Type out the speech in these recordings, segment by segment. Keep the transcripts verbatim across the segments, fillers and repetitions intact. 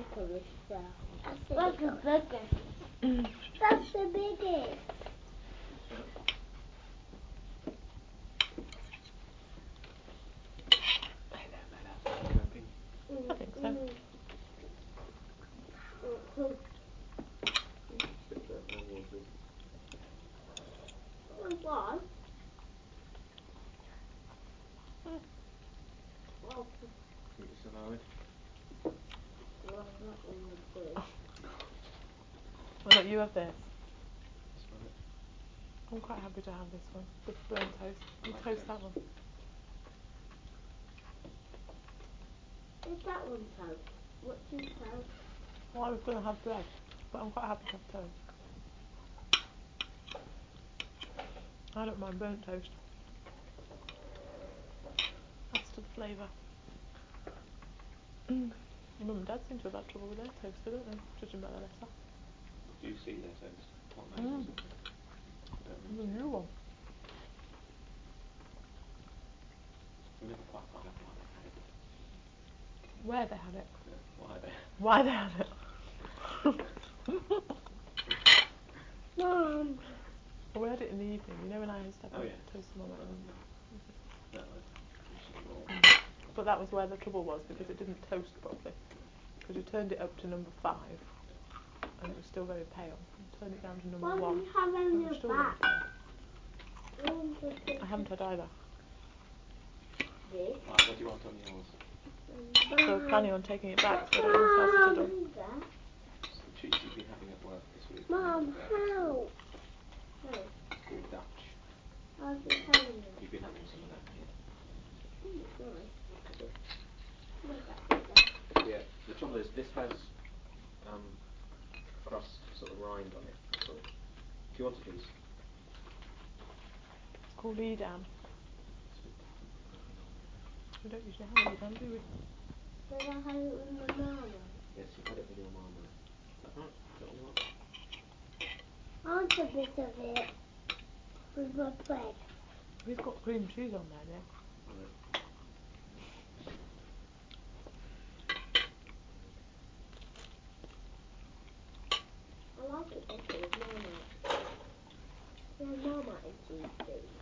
licorice there. That's the biggest. Mm. That's the biggest. I think so. What? Mm. Oh. Eat a salad. Well, that one was good. Why don't you have this? That's right. I'm quite happy to have this one. The burnt toast. You Like toast toast. that one. Is that one toast? What's your toast? Well, I was going to have bread, but I'm quite happy to have toast. I don't mind burnt toast. Adds to the flavour. Mm. Your mum and dad seem to have had trouble with their toaster, don't they? Judging by the letter. Do you see their toast? Not made Mm. or something? I don't The really. new one. We never quite found out why they had it. Where they had it. Yeah, why they. Why they had it. Mum. Well, we had it in the evening. You know when I used to have Oh, a yeah. toast in my Um, mind. no, I do something more. But that was where the trouble was, because it didn't toast properly. Because you turned it up to number five, and it was still very pale. You turned it down to number Why one, do you have and only it was a still very back? pale. I I haven't had either. This. Right, what do you want on yours? So we're planning on taking it back, so I don't know Mum, what else to do. Some treats you've been having at work this week. Mum, Uh, how? No. It's called Dutch. I'll be telling you. You've been having some of them here. Mm, it's nice. Good. Look at it there. Yeah, the trouble is this has um, crust sort of rind on it. That's all. Do you want a piece? It's called Edam. It's a bit different from what we normally have. We don't usually have Edam, do we? Did I have it with my mama? Yes, you've had it with your mama. Is that right? Is that what you want? I want a bit of it with my bread. We've got cream cheese on there, Nick. Right. I like it better with Marmite. Yeah, Marmite and cheese, please.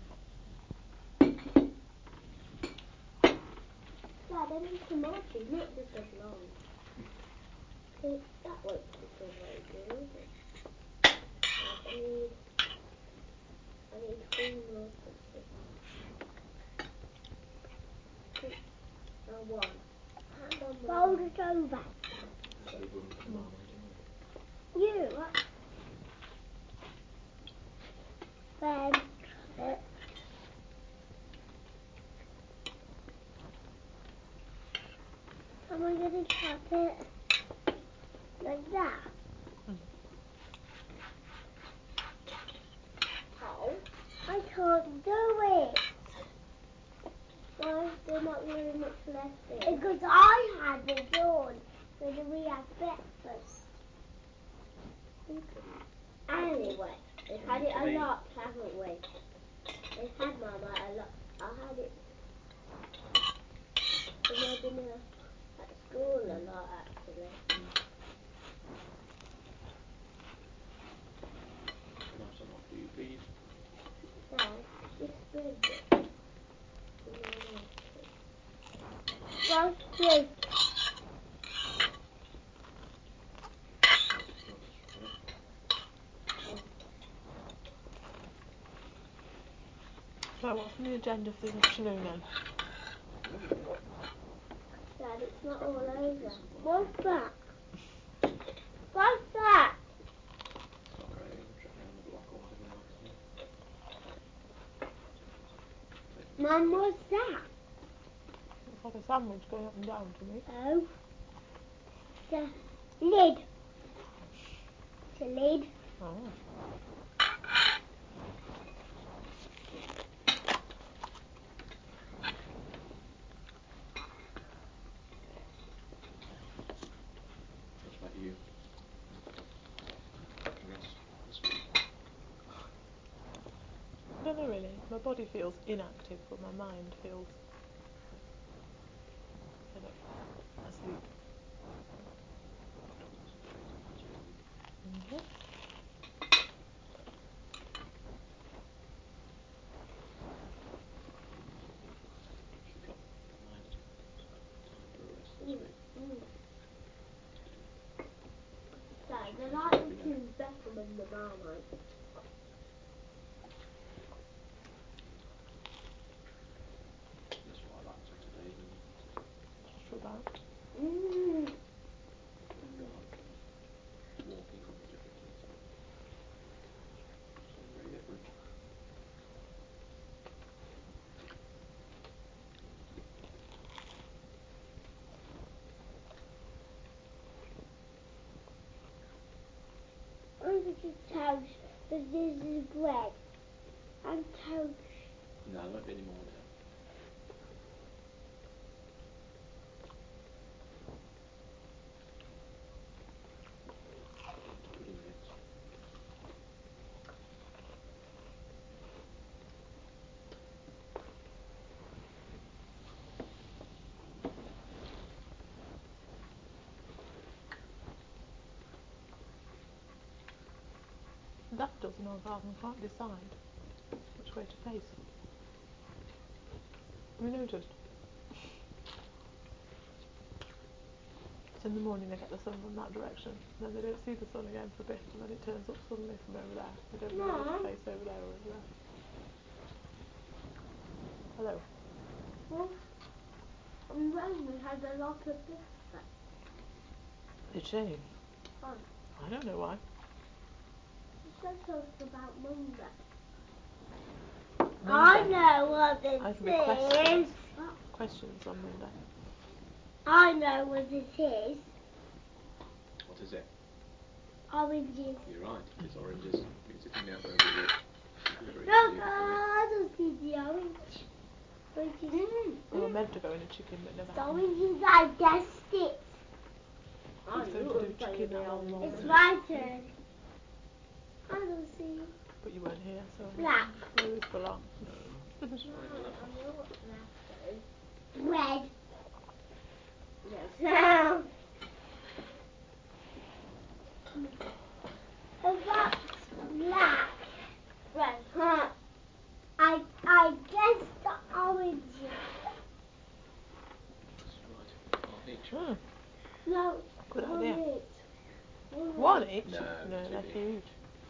Dad, I need some more cheese, not just as long. See, that won't stick very good, is it? I need, I need three more something. Two, no, one. Hand on the Fold it over. Save room for the marmite, isn't it? You, what? Then, it. Am I going to cut it like that? Mm. Oh, I can't do it. Why is there not very much left in? Because I had it on when we had breakfast. Anyway, we've had it a lot, haven't we? We've had Marmite a lot. I had it when I've been uh, at school a lot, actually. Can I have some off, do you please? Dad, this bread. What's this? So what's on the agenda for this afternoon then? Dad, it's not all over. What's that? What's that? It's not going in, trip around the block or whatever Mike's doing. Mum, what's that? It's like a sandwich going up and down to me. Oh. The lid. The lid. Oh. What about you? Cooking us this week? I don't know really. My body feels inactive, but my mind feels, I don't know, asleep. in the Marmite. That's what I like to today. What's for that? Mmm. Like walking on the differences. Something very different. I'm going to toast, but this is bread. And toast. No, there won't be any more now. Pudding next. Daffodils in our garden can't decide which way to face. Have you noticed? So in the morning they get the sun from that direction, and then they don't see the sun again for a bit, and then it turns up suddenly from over there. They don't know whether to face over there or over there. Hello. Well, and Rosemary had a lot of biscuits. Did she? Oh. I don't know why. She said something about Monday. Monday. I know what it I is. can be questions. Questions on Monday. I know what it is. What is it? Oranges. You're right, it's oranges. It's sitting out there with it. Very No, beautifully. I don't see the orange. Oranges. Mm. We were meant to go in a chicken, but never The happened. oranges, I guessed it. I was going to do chicken a long, long It's time. my turn. I don't see. But you weren't here, so Black. we'll leave for long. That's fine, I love I that. know what black is. Red. Yes. If that's black. Red. Huh. I I guess the orange. That's right. Half each. Mm, No. good one idea. each. One One each. each? No, no too they're big. huge.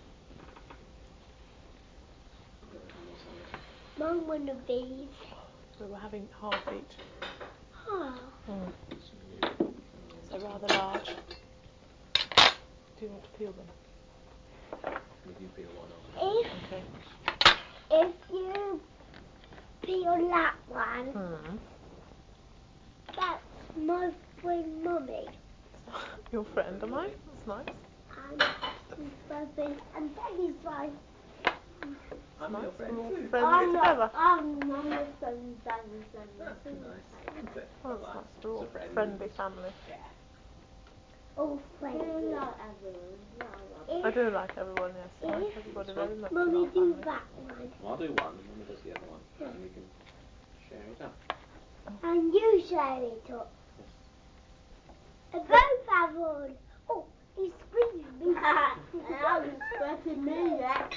Got it on your side. Mum, one of these. We were having half each. Oh. Mm. Some new So rather large. Do you want to peel them? If you peel one off. If Okay. if you peel that one, Hmm. that's my friend Mummy. Your friend, am I? That's nice. And his brother and Daddy's wife. I'm nice. your friend We're all too. friends I'm together. not, I'm not your friend, Daddy's friend. That's nice, isn't it? Oh, that's nice. We're all It's a friend. friendly family. Yeah. All friends. I like everyone. I do like everyone, yes. I like If everybody very much in Mummy our do family. that one. Well, I'll do one and Mummy does the other one. And we can share it up. And you share it up. Yes. And both have one. Oh, he's squeezing me. I haven't squirted me yet.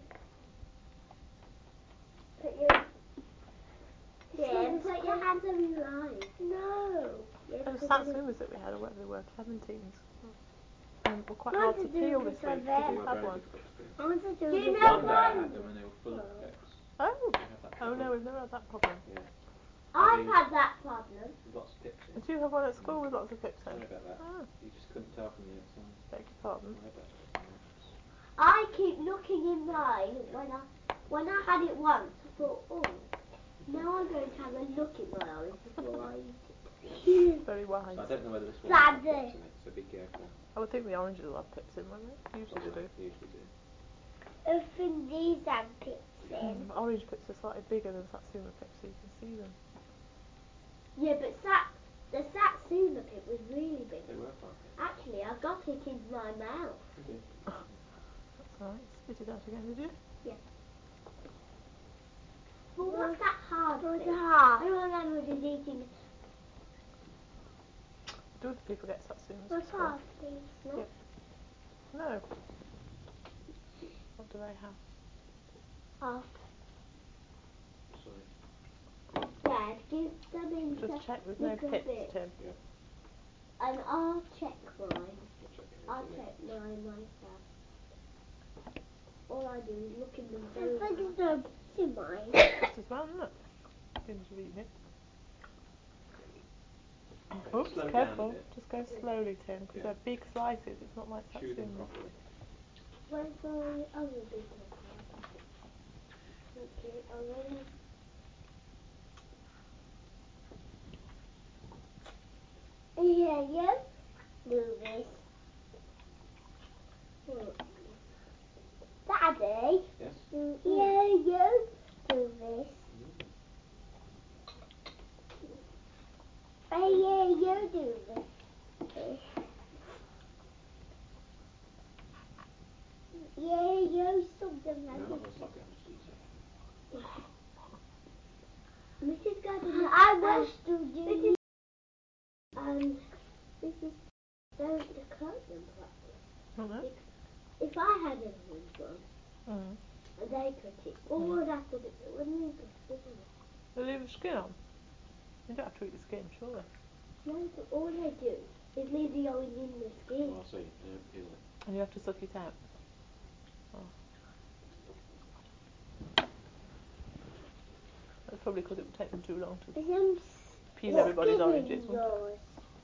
Put your, yeah, put your hands over your eyes. No. Yes, Those put them- satsumas that we had, or whatever they were, clementines, um, were quite What hard to to do peel with this week. the Did red? you They were have very one? difficult to peel. I want to do, Do you the know One day I one? had them and they were full of pips. Oh! We have that Oh problem. no, we've never had that problem. Yeah. I've Maybe- had that problem. With lots of pips in. Did you have one at school with lots of pips in? Sorry about that. Ah, You just couldn't tell from the outside. beg your pardon. I hope that doesn't come out. I keep looking in mine when I when I had it once. I thought, oh, now I'm going to have a look at my orange before I eat it. Very wise. So I don't know whether this one has Daddy. pips in it, so be careful. I would think the oranges will have pips in, won't they? Usually they do. They usually do. I think these have pips in. Mm, orange pips are slightly bigger than satsuma pips, so you can see them. Yeah, but Sat the Satsuma pip was really big. They were quite big. Actually, I got it in my mouth. They did. That's nice. Spit it out again, did you? But what's that hard thing? Hard. I don't know what is eating. Do other people get satsumas? What's at school? hard, please? No. Yep. No. What do they have? Half. Sorry. Dad, give them in Just check there's no little pips, bits. Tim. And I'll check mine. I'll check yours, I'll will you? check mine myself. all I do is look in them very hard. There's no bits in mine. Just as well, isn't it? Didn't you eat it? Oops, Slow careful. down a bit. Just go slowly, Tim, because Yeah. they're big slices. It's not like Chew them satsuma. properly. Where's the other big one? Okay, I'm ready. Yeah, yeah. Do this. Daddy? Yes? Do, yeah, you do this. Oh, yeah, you do this. Yeah, you something like No, I'm this. going to suck it, I'm just eat it. Missus Gardner, I wish to do this. And this is don't cut them properly. If, if I had a one Mm. and they cut it, all Mm. would have to do wouldn't leave the skin on. They leave the skin on? You don't have to eat the skin, surely. No, but all they do is leave the orange in the skin. Oh, I see. They don't peel it. And you have to suck it out. Oh. That's probably because it would take them too long to peel everybody's oranges, wouldn't it?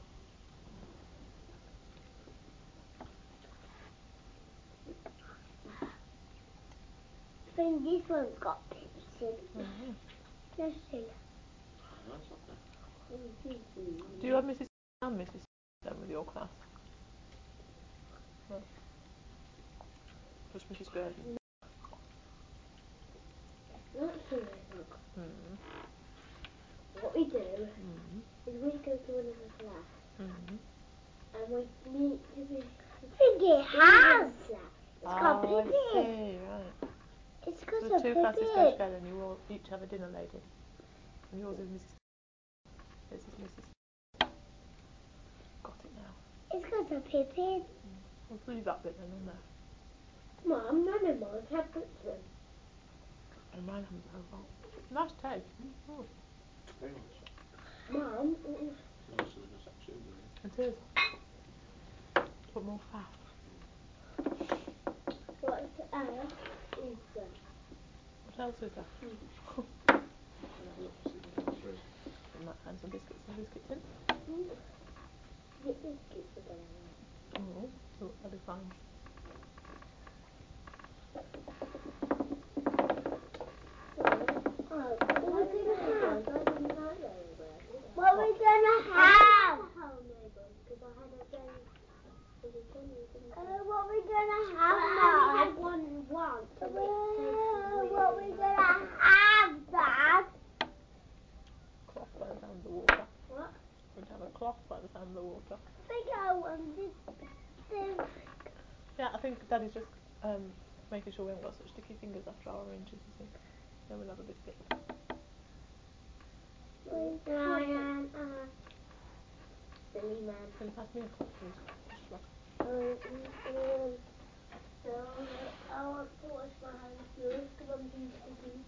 I think this one's got pips in. Mm-hmm. Let's see. No, it's not there. Do you have Missus and Missus then with your class? No. Just Missus Gurdon? Not sure, look. Mm. What we do Mm. is we go to another class Mm. and we meet to be. I think it has. It's got Oh, I pips in. see, right. It's because So of two pips classes in. go together and you all each have a dinner lady. And yours is Missus This is Missus Got it now. It's got a pip in. Mm. We'll leave that bit then on there. Mum, none of mine have pips in. And mine haven't so far. Nice taste. Mm. Very nice. Mum, Nicer than a satsuma. It is. Put more fat. what else is there? What else is there? I'll have a look to see what comes through. And that and some biscuits and biscuits in. Mm. The biscuits are going on. Oh, so that'll be fine. Oh, what are we going to have? What are we going to have? Uh, what are we going to have, Mum? I had one once. Uh, what are we going to have, Dad? Cloth by the sound of the water. What? We'd have a cloth by the sound of the water. I think I wanted this. Yeah, I think Daddy's just um, making sure we haven't got such sticky fingers after our oranges, you see. Then we'll have a biscuit. I am a silly man. Can you pass me a cloth, please? Just like- Um, um, so, I want to wash my hands first because I'm too sticky.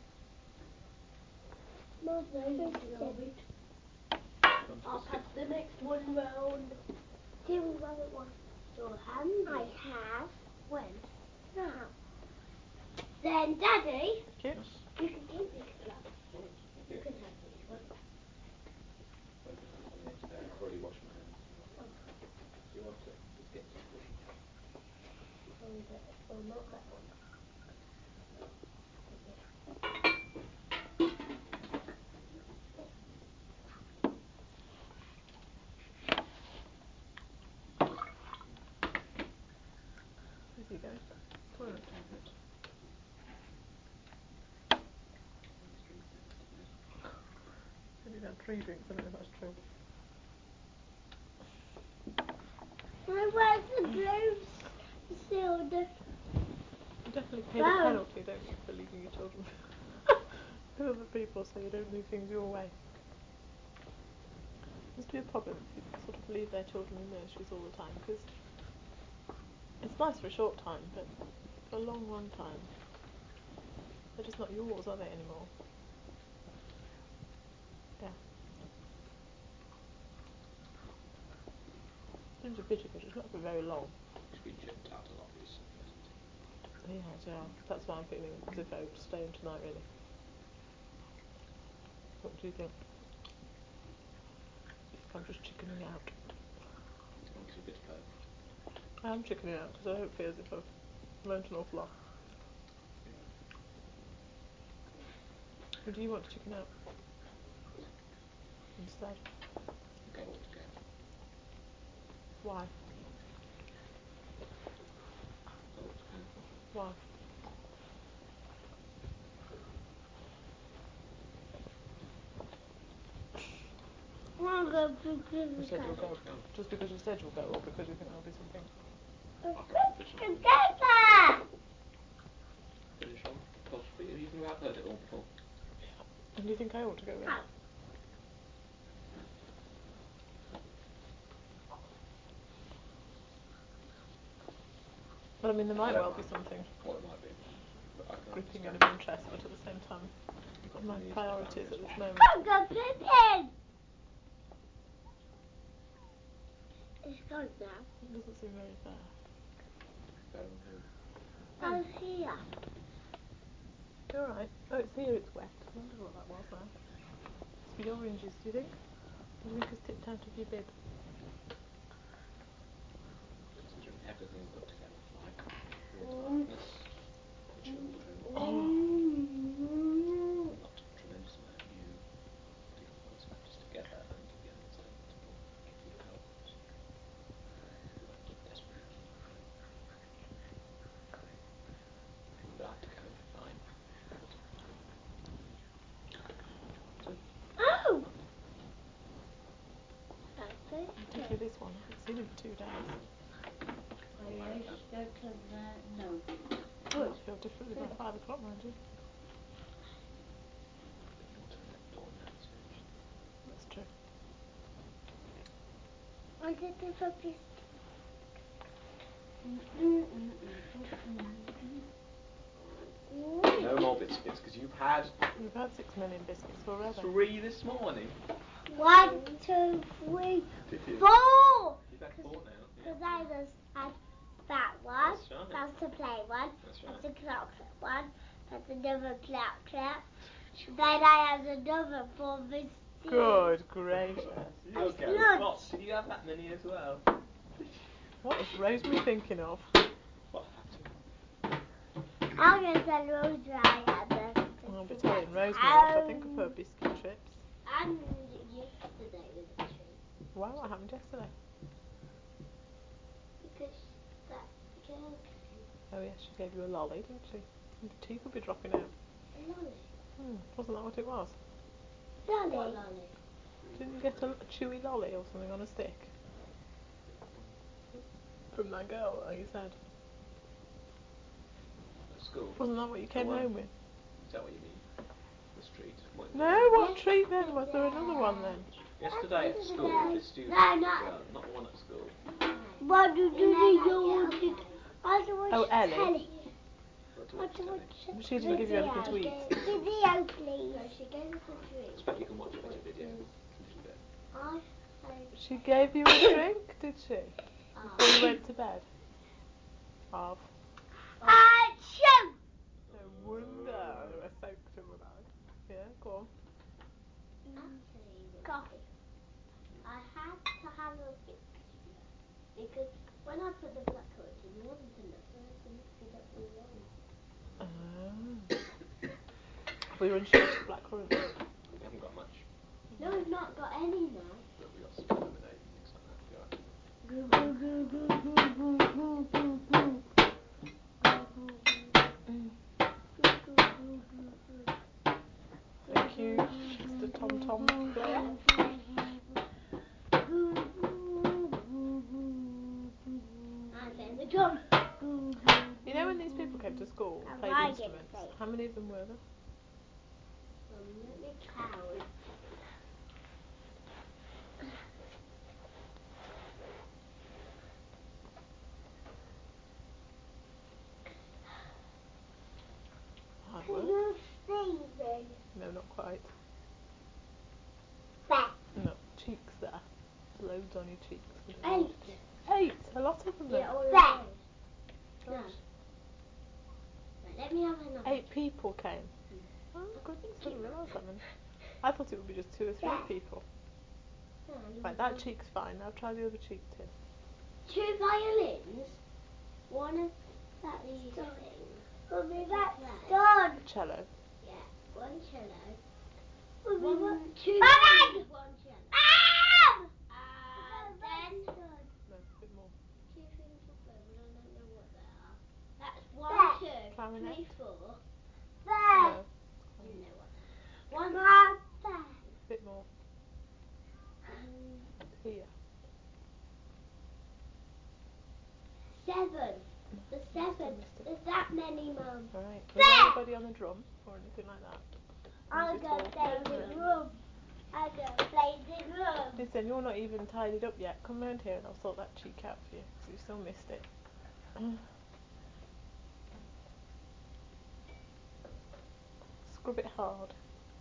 Mum, please. I'll pass the next one round. Tim, you haven't washed your hands. I have. When? Now. Then, Daddy, Cute. Yes. you can keep this glass. Thank You you. can have this one. Wait, it's there. I've already washed my hands. Oh. Do you want it? Just get something. And, uh, oh, not that one. Where's he going? Toilet. Said he'd had three drinks, I don't know if that's true. Where's the blue soda? You definitely pay the Wow. penalty, don't you, for leaving your children with other people so you don't leave things your way. It must be a problem if people sort of leave their children in nurseries all the time, because it's nice for a short time, but for a long, long time, they're just not yours, are they, anymore? Yeah. Seems a pity because it's not for very long. He's been chipped out a lot recently, hasn't he? He has, yeah. That's why I'm feeling as if I would stay in tonight, really. What do you think? You think I'm just chickening out? I want to be a bit of both. I am chickening out because I don't feel as if I've learnt an awful lot. Yeah. Or do you want to chicken out instead? Go altogether. Why? Go altogether. Why? I'll go because You said you'll go. Just because you said you'll go, or because you think there'll be something? Together! Finish on. Gosh, but you think I've heard it all before. And do you think I ought to go then? Oh. But I mean, there might I don't well be mind. something What it might be. But I can gripping and understand. of interest, but at the same time, You've got my to use the priorities boundaries. at this moment. I'll go Pippin! It's gone now. It doesn't seem very fair. Fair on who? I'm here. You're right. Oh, it's here, it's wet. I wonder what that was now. It's for the oranges, do you think? Do you think it's tipped out of your bib? Considering everything put together, like your darkness, the children, Oh. not a tremendous amount of you, putting all those factors together and the understanding that will give you help. You are desperately need for help. But I have to go, fine. So, Oh! That's I'll take you this one. I haven't seen him for two days. Oh yeah, you should go to the, no. I feel differently by five o'clock, mind you. you'll turn that door now at stage. That's true. I did the puppy. No more biscuits, because you've had You've had six million biscuits already. three this morning. One, two, three, Did you? four! You've had four now. Because I just had that one. That's right. That's the play one. That's right. That's the clock one. That's another clock clock. Then I have another for this. Good gracious. You'll That's go. good. What? Did you have that many as well? What is Rosemary thinking of? What had to? I'm going to tell Rose I had the. I'll be telling Rosemary what I think of her biscuit chips. And yesterday was a treat. Why? What happened yesterday? Because that girl came. Oh yes, she gave you a lolly, didn't she? Your teeth will be dropping out. A lolly. Hmm, wasn't that what it was? Lolly. What lolly? Didn't you get a, a chewy lolly or something on a stick? From that girl that you said. At school? Wasn't that what you came The one- home with? Is that what you mean? The street? What, No, what treat then? Was there another one then? Yesterday at school, this student, No, not- well, not the one at school. What do you do? I Oh, Ellie. Telly. Got to I watch telly. She didn't give you anything to eat. Video, please. No, she gave us a I drink. expect you can watch a bit of video in bed. I She gave you a drink, did she? Ah. Before you went to bed? Of? Achoo! No wonder they were soaked in the bag. Yeah, go on. Actually, coffee. I had to have a mixture because when I put the black currant in, it wasn't enough, so I had to mix it up with water. Oh. We were in short of blackcurrant. We haven't got much, No, we've not got any now. but we got some lemonade and things like that. Be alright. Goo goo goo goo goo goo goo goo goo. Thank you, Mister Tom Tom Blair. And then the drum. You know when these people came to school and I'm played right instruments, again, say. how many of them were there? Um, let me count. Hard Can work. you Stephen? No, not quite. Back. No, cheeks there. Loads on your cheeks. We don't Eight. want to. Eight! A lot of them there. Yeah, all Back. Gosh. Let me have another. Eight people came. Oh goodness, I didn't realise that many. I thought it would be just two or three Yeah. people. And Right, that cheek's fine. Now try the other cheek too. two violins. One of that these things. Mummy, that's done. Cello. Yeah, one cello. Mummy, one, two Mummy! violins, one cello. And then No, a bit more. two things of four, but I don't know what they are. That's one, There. two, Clarinet. three, four. No. You know what that is. One, there. A bit more. Um, Here. seven. The seven. missed it. There's that many, Mum. Alright. Is There. anybody on the drum or anything like that? I'm Is it gonna all- play the drum. I'm gonna play the drum. Listen, you're not even tidied up yet. Come round here and I'll sort that cheek out for you because you still missed it. Scrub it hard.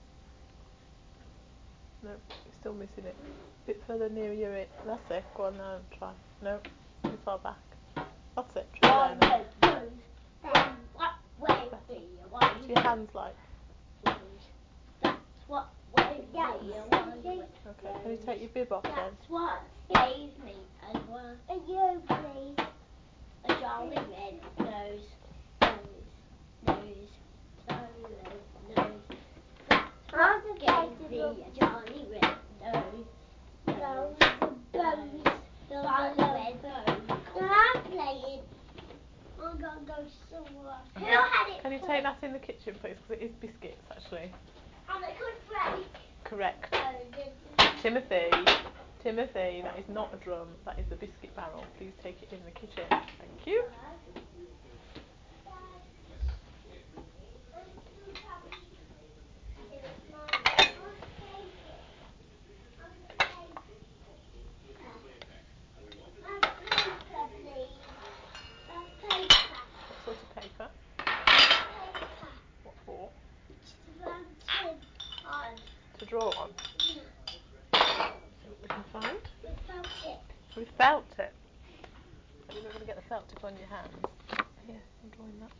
No, you're still missing it. Bit further near your ear. That's it. Go on now and try. No, too far back. That's it. Try there now. One, what way do you want? What's your hands like? That's what way do you want? Okay, can you take your bib off then? That's what gave me as well. And you, please. A jolly red nose, nose, nose, jolly nose. That's what gave me a jolly red nose, nose, nose, jolly red nose. I'm playing. I'm gonna go somewhere. Who had it? Can you take that in the kitchen, please? Because it is biscuits, actually. And it could break. Correct. Oh, this is Timothy, Timothy, that is not a drum. That is the biscuit barrel. Please take it in the kitchen. Thank you. What sort of paper? What for? To draw on. See what we can find. We felt it. Are you not going to get the felt tip on your hands? Here, I'm drawing that.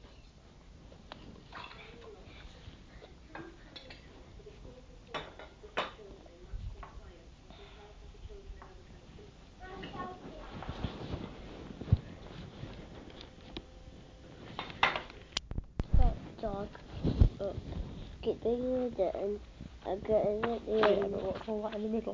Dog up, skipping the down, and getting at the Yeah, end. but what's all that in the middle?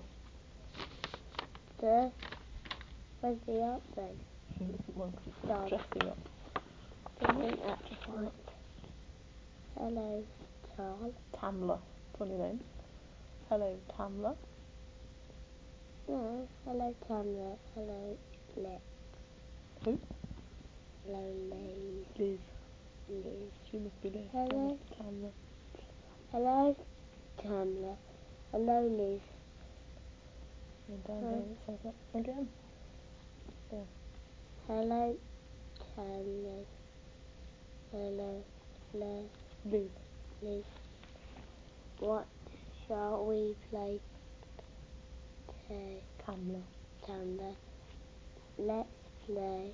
The, where's the up then? Well, Dog. dressing up. Dressing up. What? Hello, doll. Tamla. Funny name. Hello, Tamla. No, hello, Tamla. Hello, Lex. Who? Hello, Liz. Liz. Liz. She must be Liz. Hello. Tamla. Hello, Tamla. Hello, Liz. And down Huh? here it says that again. There. Hello, Tamla. Hello, hello, Liz. Liz. What shall we play today? Tamla. Tamla. Let's play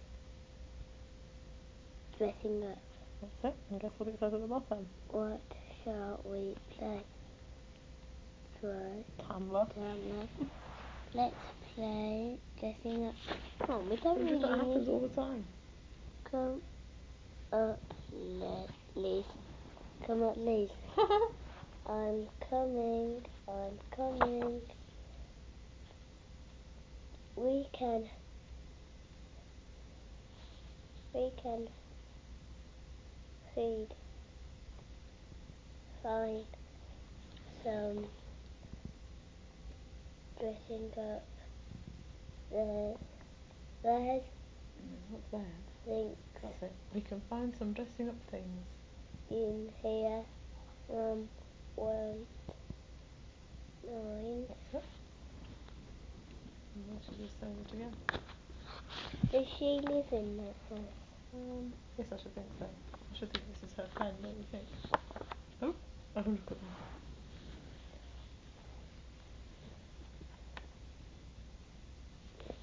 dressing up. That's it. And guess what it says at the bottom? What shall we play? Try Tamla. Tamla. Let's play dressing up. Oh, we don't Because really that happens need all the time. Come up, Le- Liz. Come up, Liz. I'm coming. I'm coming. We can. We can feed. Find some dressing up. There's. There's What's there? things That's it. We can find some dressing up things. in here. Um. One. Nine. That's it. And then she just says it again. Does she live in that house? Um, yes, I should think so. I should think this is her pen, don't you think? Oh, oh, look at that.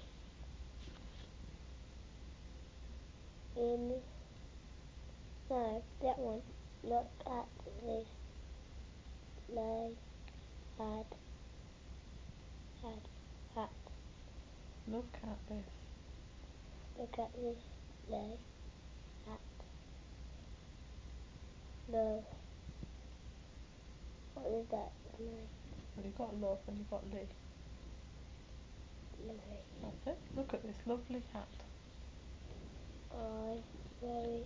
In. No. No, that one. Look at this. Lay. Had. Had. Hat. Look at this. Look at this. Lay. Hat. Love. What is that? Lay. Well, you've got love and you've got Lee. Lovely. That's it. Look at this lovely hat. I very.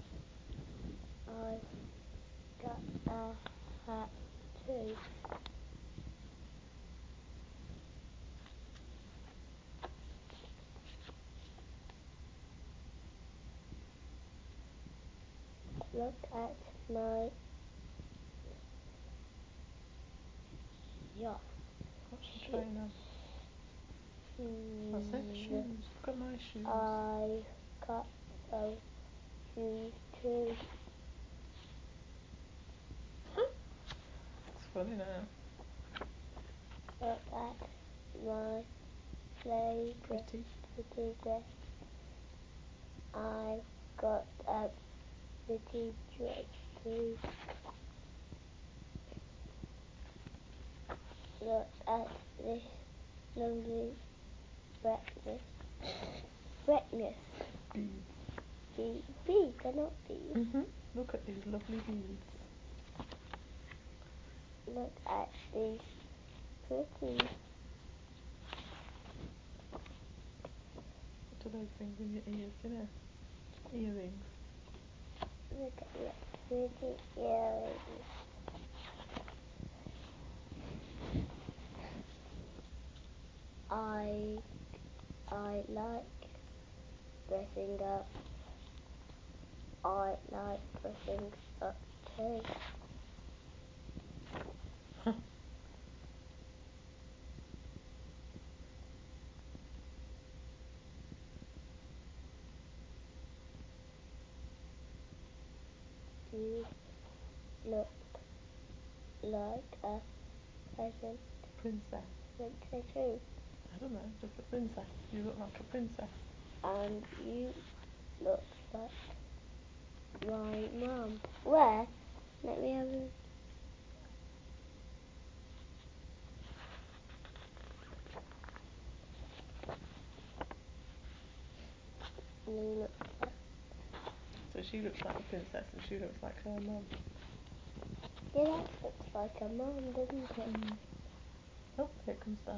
I got a hat too. Look at my yacht. What's the trainer? That's it. Shoes. Look at my shoes. I got those shoes too. It's funny now. Look at my play dress. Pretty. Pretty dress. I got a pretty dress too. Look at this lovely breakfast. Breakfast. Beads. Beads. Beads, they're not beads. Mhm. Look at these lovely beads. Look at these pretty. What are those things in your ears? Do you know? Earrings. Look at the pretty earrings. I I like dressing up. I like dressing up too. You look like a present Princess. princess too. I don't know, just a princess. You look like a princess. And you look like my mum. Where? Let me have a... You look like... So she looks like a princess and she looks like her mum. Yeah, that looks like a mum, doesn't it? Mm. Oh, here comes Dad.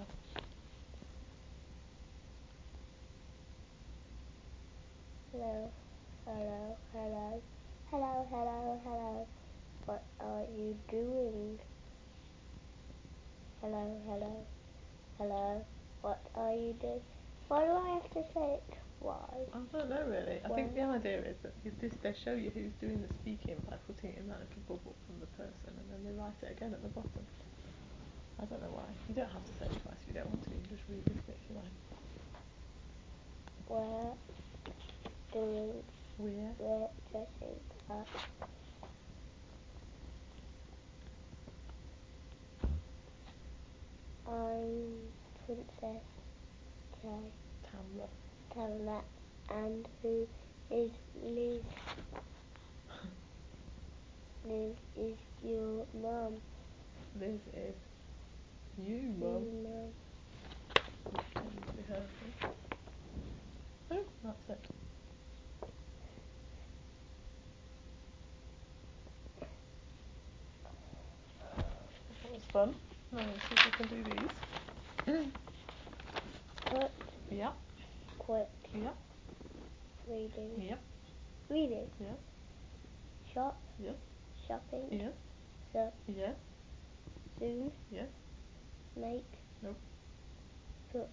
Hello, hello, hello, hello, hello, hello. What are you doing? Hello, hello, hello. What are you doing? Why do I have to say it twice? I don't know really. I Well, think the idea is that you this, they show you who's doing the speaking by putting it in that little bubble from the person and then they write it again at the bottom. I don't know why. You don't have to say it twice if you don't want to. You can just revisit it if you like. we're doing, We're we're dressing up. I'm Princess Kay. Tamra. Tamla. And who is Liz? Liz is your mum. Liz is you, Mum. You, mum. Pretend to be her. Oh, that's it. That was fun. Now let's see if we can do these. Cut. Yeah. Quick. Yeah. Reading. Yep. Reading. Yes. Shop. Yes. Shopping. Yes. Sup. Yes. Soon. Yes. Make. Nope. Put.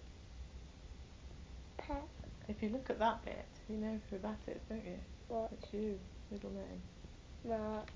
Pack. If you look at that bit, you know who that is, don't you? What? It's you. Middle name. Mark.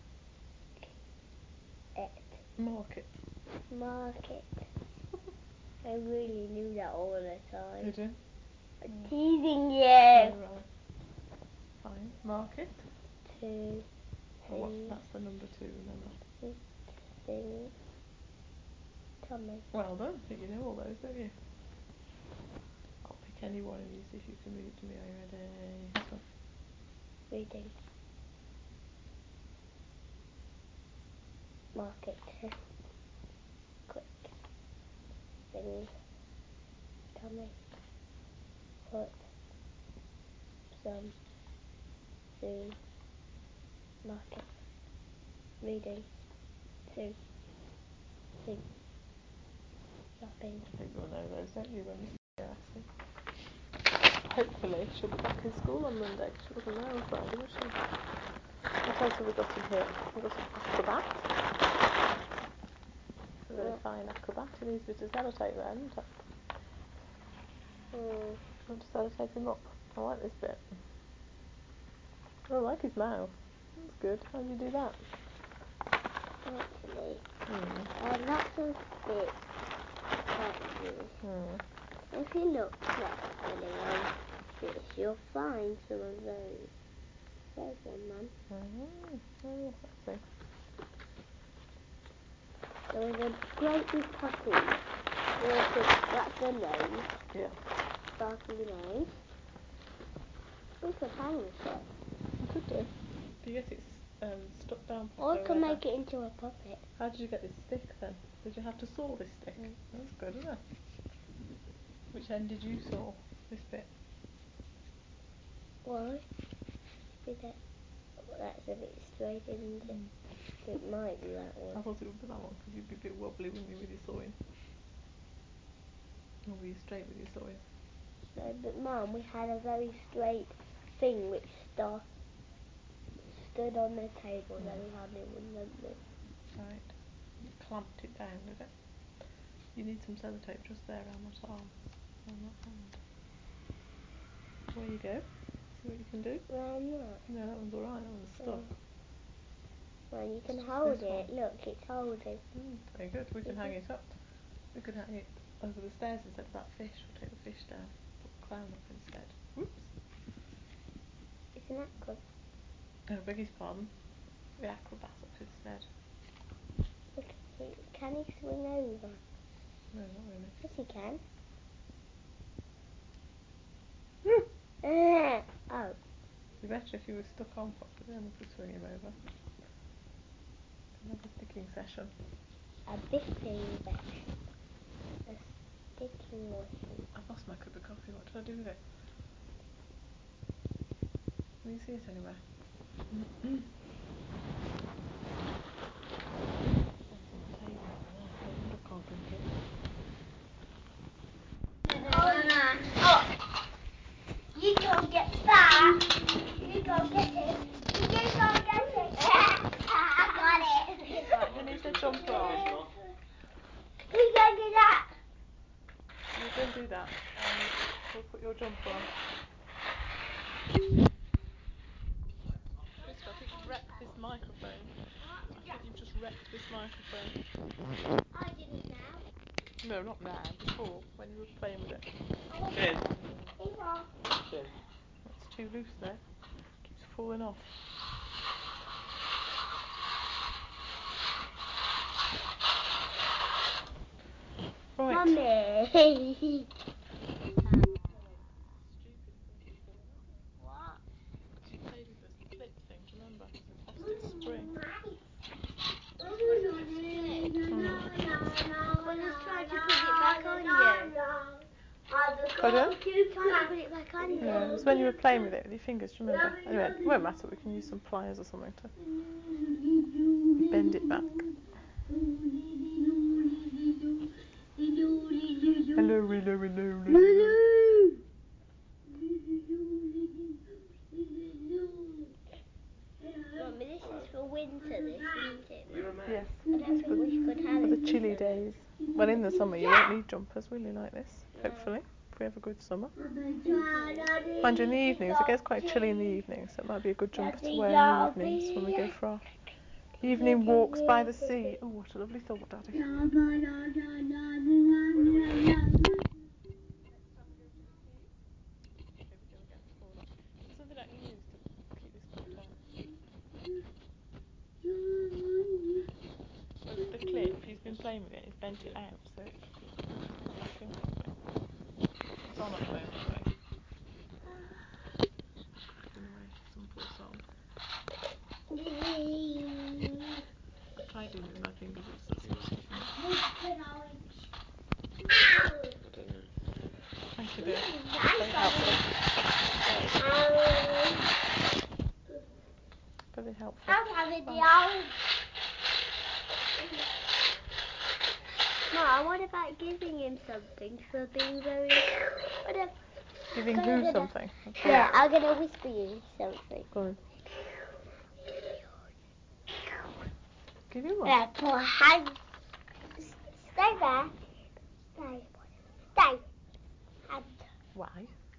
It. Market. Market. I really knew that all the time. Did you? I'm Mm. teasing you. Oh, right. Fine. Market. Two. Well, what, that's the number two, remember? Thing. Tommy. Well done. I think you know all those, don't you? I'll pick any one and you see if you can read it to me. Are you ready? This one. Reading. mark it to quick things. Tommy, put some soon. Mark it. Reading. Two. Six. Shopping. I think you'll know those, don't you, when you see her, Ashley? Hopefully she'll be back in school on Monday. She wasn't there on Friday, was she? What else have we got in here? We've got some acrobat. A very fine acrobat. He needs me to sellotape there, isn't it? Mm. I want to sellotape him up. I like this bit. I like his mouth. That's good. How do you do that? Actually, Hmm. there are lots of bits like this. Hmm. If you look carefully on this, you'll find some of those. There's one, Mum. Mm-hmm. Oh, let's see. There was a great big puppy. That's the nose. Yeah. Sparkly nose. We could hang this up. You could do. If you get it um, stuck down Or I properly. could make it into a puppet. How did you get this stick then? Did you have to saw this stick? Mm. That's good, isn't it? Which end did you saw? This bit? Why? Is that, that's a bit straight, isn't it? Mm. It might be that I one. thought it would be that one because you'd be a bit wobbly, wouldn't you, with your sewing? Or were you straight with your sewing? No, but Mum, we had a very straight thing which sta- stood on the table, Mm. then we had it with numbers. Right. You clamped it down, did it? You need some sellotape just there around that arm. Around that hand. Away you go. See what you can do. Round that. No, that one's alright, that one's stuck. Oh. Well, you can It's hold this it. one. Look, it's holding. Mm, very good. We can Mhm. hang it up. We could hang it over the stairs instead of that fish. We'll take the fish down. Put the clown up instead. Whoops. It's an acrobat. Oh, beg his pardon. The acrobat up instead. Look, he, can he swing over? No, not really. Yes, he can. uh, oh. It'd be better if he was stuck on properly, then we could swing him over. Another sticking session. A bipping session. A sticking session. I've lost my cup of coffee. What did I do with it? Can you see it anywhere? Mm-hmm. Oh, you go get that. You go get it. You go get it. I got it. Right, who needs their jumper on? You go get that. You go and do that. Um, we'll put your jumper on. Krista, I think you've wrecked this microphone. I think you've just wrecked this microphone. I didn't now. No, not now. Before, when you were playing with it. Finn. Eva. Finn. It's too loose there. Keeps falling off. Right. Mummy. What? She played with the clip thing, do you remember? It's lost its spring. Mm. Mm. Well, let's try to put it back on you. Pardon? Try to put it back on you. Yeah, it was when you were playing with it with your fingers, do you remember? Anyway, it won't matter, we can use some pliers or something to bend it back. Hello, hello, hello, hello. Mummy, this is for winter, this, isn't it? You're a man. Yes, I don't think we could have for it the in chilly summer. days. Well, in the summer you won't need jumpers, will you, like this? No. Hopefully, if we have a good summer. Mm-hmm. Mind you, in the evenings, it gets quite chilly in the evenings, so it might be a good jumper to wear in the evenings when we go for our evening walks by the sea. Oh, what a lovely thought, Daddy. There's something I can use to keep this clip on. Well, the clip, he's been playing with it, he's bent it out, so it's back in properly. It's on at the moment, anyway. Anyway, some poor song. I try do with my fingers. It's so sticky. An orange. I don't know. Thank you, dear. Nice. Very helpful. Very helpful. I'm having the orange. Mom, what about giving him something for being very... What if... Giving I'm who gonna- something? Yeah, I'm going to whisper you something. Go on. Give you one? Yeah, put a hand... Stay there. Stay. Stay. Hand. Why?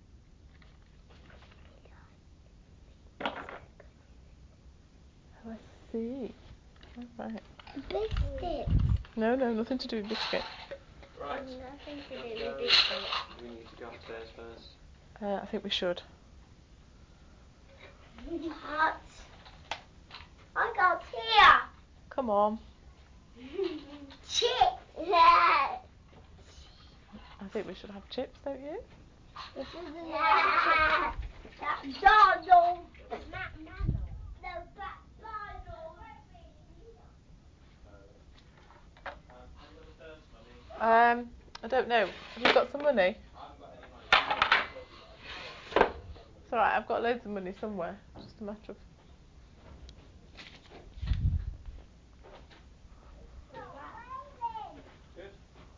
Oh, I see. Alright. Biscuit. No, no, nothing to do with biscuit. Right. Nothing to Let's do go. with biscuit. Do we need to go upstairs first? Uh, I think we should. Hot. I got here. Come on. Chips. Yeah. I think we should have chips, don't you? This isn't yeah. McDonald's. McDonald's. No, McDonald's. Um, I don't know. Have you got some money? It's alright, I've got loads of money somewhere. Just a matter of... Good.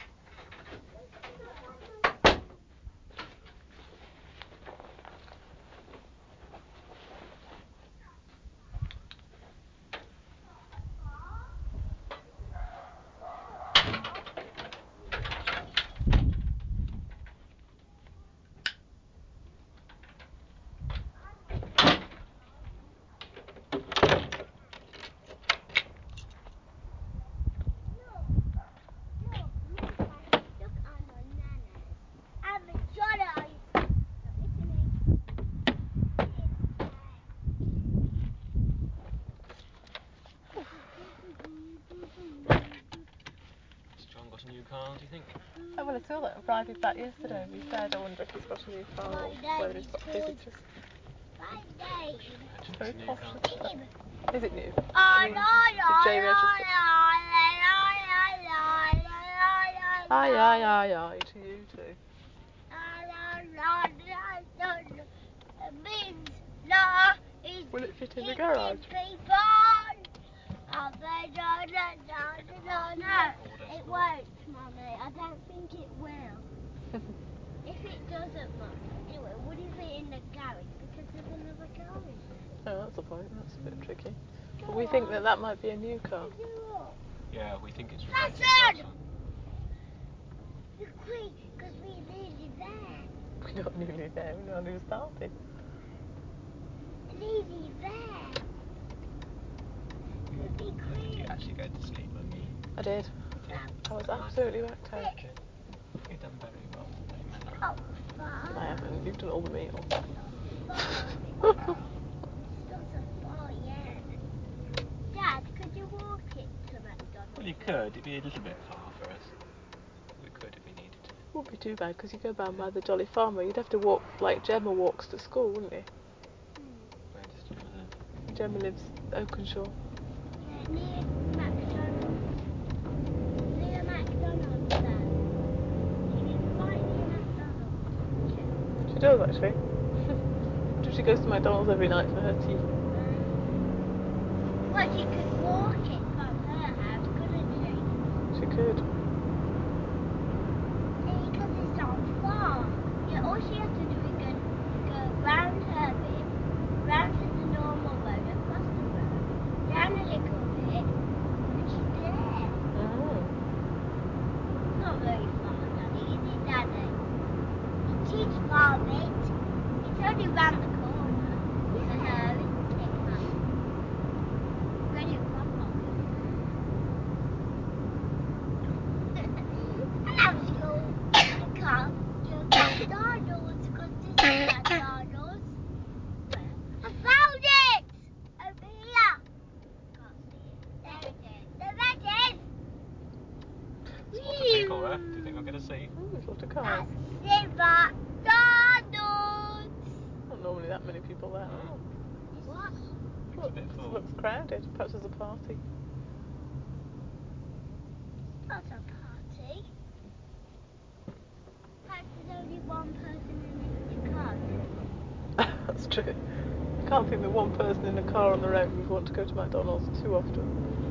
Has John got a new car, do you think? Oh, well, I saw that arriving back yesterday. We said, I wonder if he's got a new car or whether he's got visitors. Very posh, isn't it? Is it new? I mean, is it J registered? Aye, aye, aye, aye, to you too. Will it fit in the garage? No, it won't, Mummy. I don't think it will. If it doesn't, Mum, it will. Would it fit in the garage? Because there's another garage. Oh, that's the point. That's a bit tricky. But we think that that might be a new car. Yeah, we think it's Listen! Quick, because we're nearly there. We're not nearly there. We're not even started. Nearly there. We'll be Did quick. you actually go to sleep, Mummy? I did. I was absolutely whacked out. Okay. You've done very well today, man. Oh, far. I haven't. You've done all the meal. Far. Doesn't far yet. Dad, could you walk it to McDonald's? Well, you could. It'd be a little bit far for us. We could if we needed to. Wouldn't be too bad because you go down by the Jolly Farmer. You'd have to walk like Gemma walks to school, wouldn't you? Where does Gemma live? Gemma lives Oakenshaw. Yeah, near McDonald's. Near McDonald's, Dad. She lives right near McDonald's. She does actually. She goes to McDonald's every night for her tea. Well, she could walk it from her house, couldn't she? She could. Because it's not far. Yeah, all she has to do is go, go round her bit, round to the normal road, across the road, down a little bit, and she's there. Oh. Not very far, Daddy, is it, Daddy? It is far, mate. It's only round the corner for her, isn't it, Mum? Ready to pop on. Hello, school. I can't do McDonald's because this is McDonald's. I found it! Over here. Can't see it. There it is. There it is. So what do you think, Laura? Do you think we're going to see? Oh, there's a lot of cars. That's McDonald's. Not normally that many people there. Oh. What? Looks a bit It full. looks crowded. Perhaps there's a party. That's a party. Perhaps there's only one person in each car. That's true. I can't think that one person in a car on the road would want to go to McDonald's too often.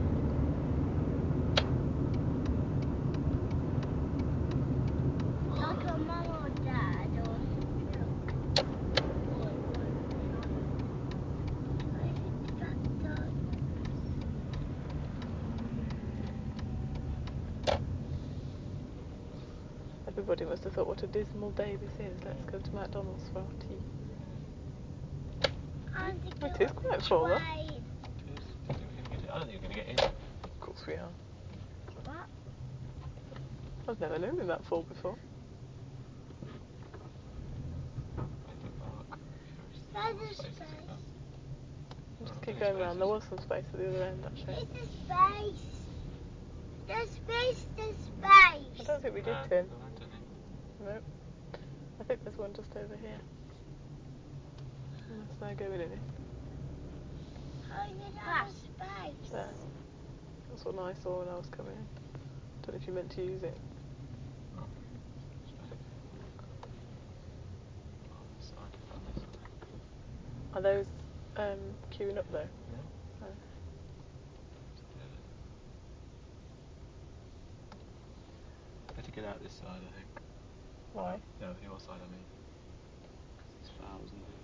Like a mum or dad or Everybody must have thought, what a dismal day this is. Let's go to McDonald's for our tea. It is quite full, though. It is. I don't think we're gonna get it. I don't think we're going to get in. Of course we are. What? I've never known it that full before. There's a space. Just keep going round. There was some space at the other end, actually. It's a space. There's space, there's space. I don't think we did, No, Tim. there weren't any. No. I think there's one just over here. Unless they're going in it. How did you have a space? There. That's what I saw when I was coming in. Don't know if you meant to use it. Oh. On this side, on this side. Are those um, queuing up though? No. Oh. Better get out this side, I think. Why? No, your side, I mean. It's fouls, isn't it?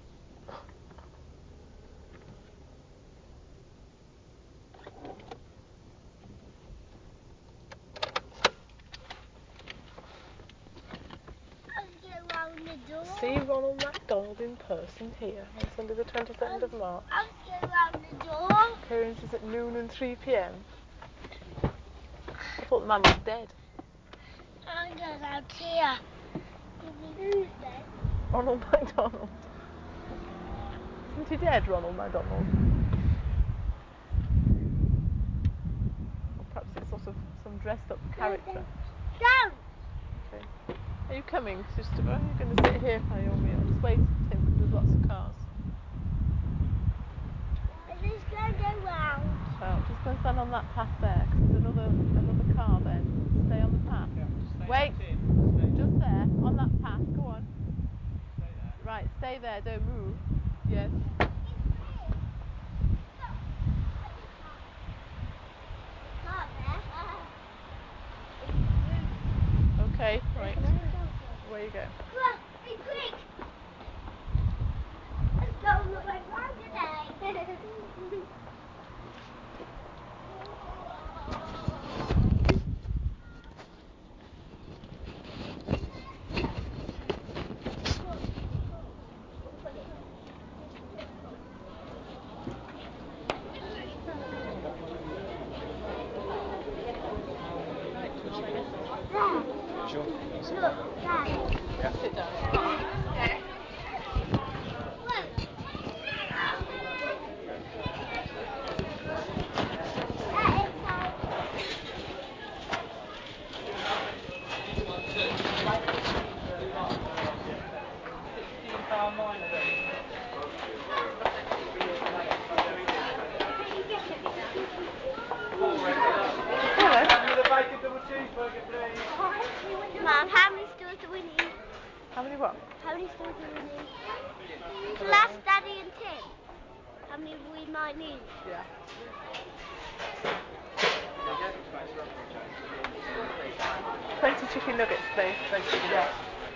Let's go round the door. See Ronald McDonald in person here on Sunday the twenty-second of March. Let's go round the door. Appearances at noon and three p m. I thought the man was dead. I'm going out here. Who's dead? Ronald McDonald. Isn't he dead, Ronald McDonald? Or perhaps it's sort of some dressed up character. Don't! Okay. Are you coming, Christopher? Are you going to sit here by your meal? Just wait, Tim, because there's lots of cars. I'm just going to go round. Well, just go and stand on that path there, because there's another another car then. Stay on the path. Wait! Just there, on that path. Go on. Right, stay there, don't move. Yes. Okay, right. Where you go? Be quick! Let's go on the way round today. Sure. Look, Dad. Yeah. Sit down. Mum, how many stores do we need? How many what? How many stores do we need? Plus Daddy and Tim. How many we might need? Yeah. twenty chicken nuggets, please. twenty, yeah.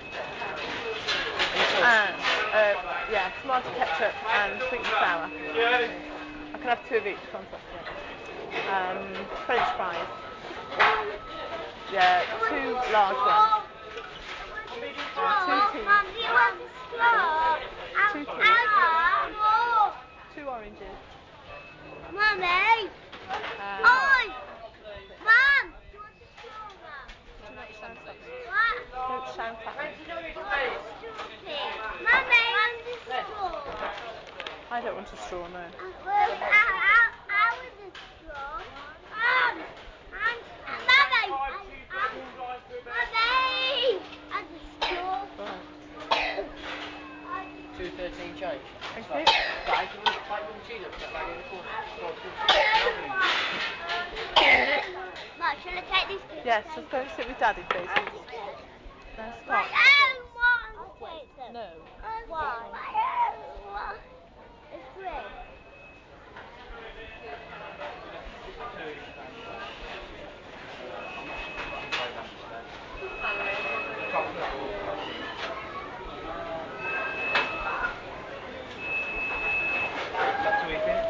And, uh, yeah, tomato ketchup and sweet and sour. I can have two of each, one sec, yeah. Um, French fries. Yeah, two large ones. Uh, two teas. Mum, do you want a straw? Two I'll teas. have more. Two oranges. Mummy! Um, Oi! Mum! Do you want a straw, Mum? do not shout at me. What? Don't shout at me. Do you want a straw, please? Mummy, I want a straw. I don't want a straw, no. Well, I, I, I want a straw. Mum! Mum! Mummy! I, I, Mummy! I want a straw. Right. two thirteen change. Thank So, you. Right, you want like double cheese up that lady in the corner? Well, Mum, shall I take this to Yes, just go and sit with Daddy, please. No, stop. I don't want to take them. No. Why? I don't want. It's three. That's what we think.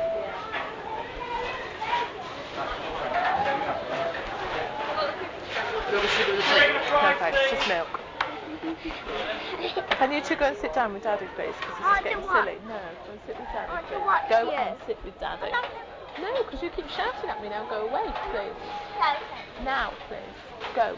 Perfect, it's just milk. Can you two go and sit down with Daddy, please? Because this I is getting don't want- silly. No, go and sit with Daddy. I want to please. watch Go you. and sit with Daddy. No, because you keep shouting at me now. Go away, please. Okay. Now, please. Go.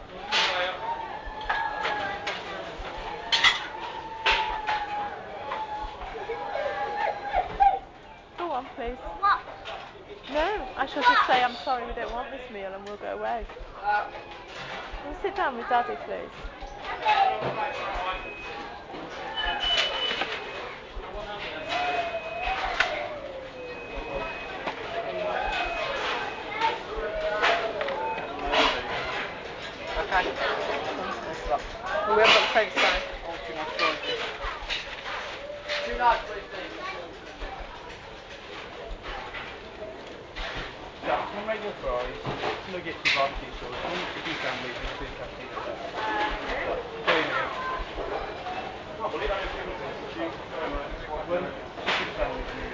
Go on, please. What? No, I shall just say I'm sorry we don't want this meal and we'll go away. Well, sit down with Daddy, please. Okay. Well, we haven't got the French fries. Two large, please, please. Yeah, some regular fries, nuggets with barbecue sauce, one chicken sandwich and two cappuccino. Three minutes. One chicken sandwich and